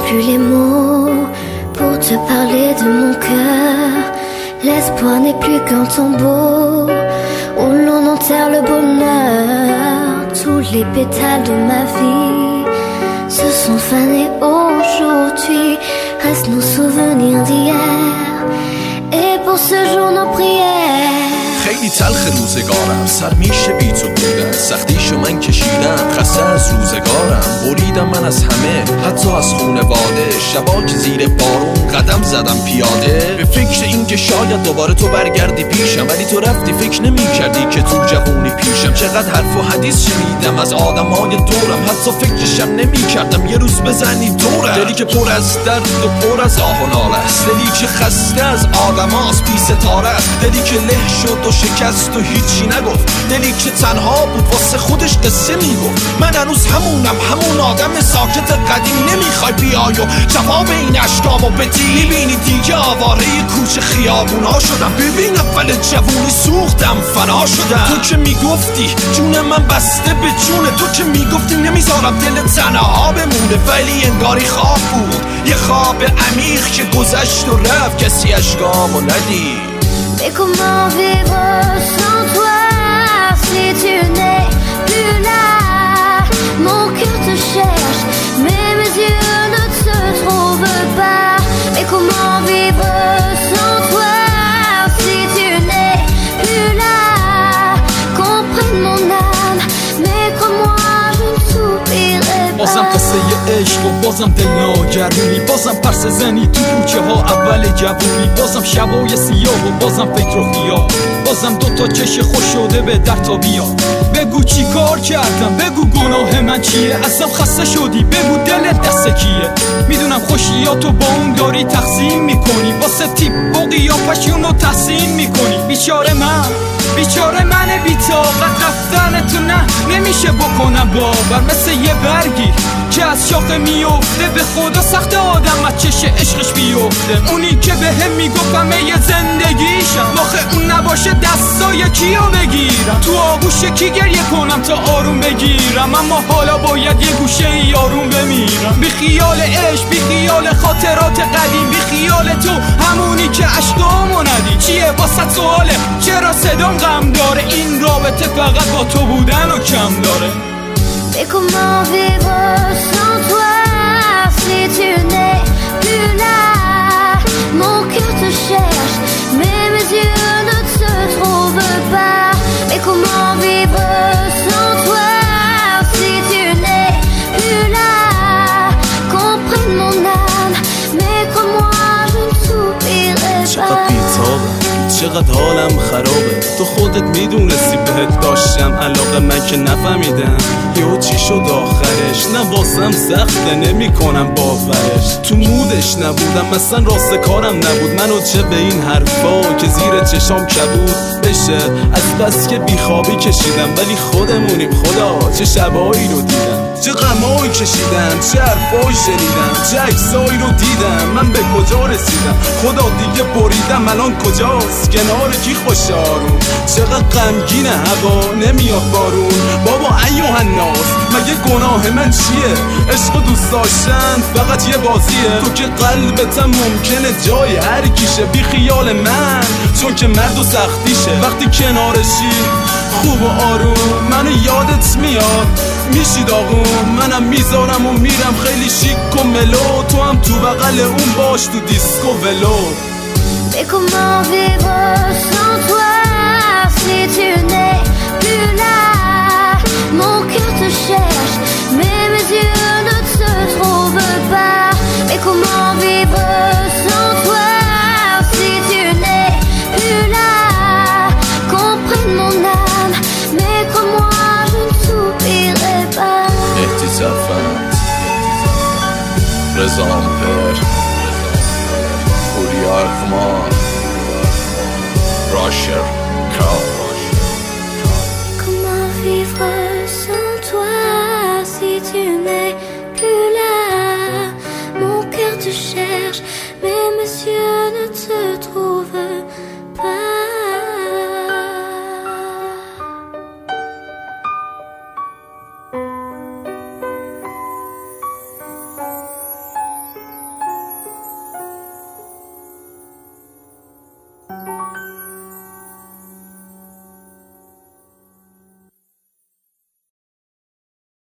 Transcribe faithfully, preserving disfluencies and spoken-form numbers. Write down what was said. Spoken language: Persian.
plus les mots pour te parler de mon cœur. L'espoir n'est plus qu'un tombeau où l'on enterre le bonheur. Tous les pétales de ma vie se sont fanés aujourd'hui. Restent nos souvenirs d'hier et pour ce jour nos prières. خیلی تلخ روزگارم، سر میشه بی تو بودن، سختیشو من کشیدم، خسته از روزگارم، بریدم من از همه، حتی از خونواده. شبا که زیر بارون قدم زدم پیاده، به فکر این که شاید دوباره تو برگردی پیشم، ولی تو رفتی فکر نمی کردی که تو جوونی پیشم. چقدر حرف و حدیث شنیدم از آدمای دورم، حتی فکرشم نمی کردم یه روز بزنی دورم. دلی که پر از درد و پر از آه و ناله است، دلی که خسته از آدماست بی ستاره است، دلی که له شد و شکست و هیچی نگفت، دلی که تنها بود واسه خودش قصه میگفت. من هنوز همونم، همون آدم ساکت قدیم. نمیخوای بیای و جواب این اشکامو بدی، میبینی دیگه آواره کوچه خیابونا شدم. ببین اول جوونی سوختم فنا شدم. تو که میگفتی جون من بسته به جون تو، که میگفتی نمیذارم دل تنها بمونه، ولی انگاری خواب بود، یه خواب عمیق که گذشت و رفت، کسی اشکامو ندید. Mais comment vivre sans toi si tu n'es plus là? Mon cœur te cherche, mais mes yeux ne te trouvent pas. Mais comment vivre sans toi si tu n'es plus là? Comprenne mon âme, mais crois-moi, je ne souffrirai pas. بازم قصه عشق و بازم دل ناگرونی، بازم پرس زنی تو کوچه ها اول جوونی، بازم شبای سیاه و بازم فکر و خیال، بازم دوتا چش خوش شده به در تا بیا. بگو چی کار کردم، بگو گناه من چیه، ازم خسته شدی، بگو دلت دست کیه. میدونم خوشیاتو با اون داری تقسیم میکنی، واسه تیپ و قیافش اونو تحسین میکنی. بیچاره من، بیچاره من بی طاقت، رفتن تو نه نمیشه بکنم باور، مثل یه برگی که از شاخه میفته، به خدا سخت آدم از چش عشقش بیفته. اونی که به هم میگفتم یه زندگیشم، آخه اون نباشه دستای کیو بگیرم، تو آغوش کی گریه کنم تا آروم بگیرم. اما حالا باید یه گوشه ای آروم بمیرم، بی خیال عشق، بی خیال خاطرات قدیم، بی خیال تو همونی که عشقامو ندی. چیه واسه سواله چرا صدام غم داره، این رابطه فقط با تو بودن و کم داره. Mais comment vivre sans toi si tu n'es plus là? Mon cœur te cherche, mais mes yeux ne te trouvent pas. Mais comment vivre sans toi si tu n'es plus là? Comprenne mon âme, mais crois-moi, je ne souffrirai pas. چقدر حالم خرابه، تو خودت میدونستی بهت داشتم علاقه، من که نفهمیدم یهو چی شد آخرش. نه واسم سخته نمی کنم باورش، تو مودش نبودم مثلا راست کارم نبود. منو چه به این حرفا که زیر چشام کبود بشه، از بس که بیخوابی کشیدم، ولی خودمونیم خدا. چه شبایی رو دیدم، چه غمایی کشیدم، چه حرفایی شنیدم، چه عکسایی رو دیدم. من به کجا رسیدم خدا دیگه بریدم، الان کجاست کنار کی خوش آروم. چقدر غمگینه هوا نمیاد بارون، بابا ایوه الناس مگه گناه من چیه؟ عشق و دوست داشتن فقط یه بازیه، تو که قلبتم ممکنه جای هر کیشه. بی خیال من چون که مرد و سختیشه، وقتی کنارشی خوب و آروم منو یادت میاد میشی داغون. منم میذارم و میرم خیلی شیک و ملو، تو هم تو بغل اون باش تو دیسکو ولو. Mais comment vivre sans toi si tu n'es plus là? Mon cœur te cherche, mais mes yeux ne te trouvent pas. Mais comment vivre sans toi si tu n'es plus là? Comprenne mon âme, mais crois-moi, je ne souffrirai pas. احتیزافت رضا امپر پوریا اقمار راشر کار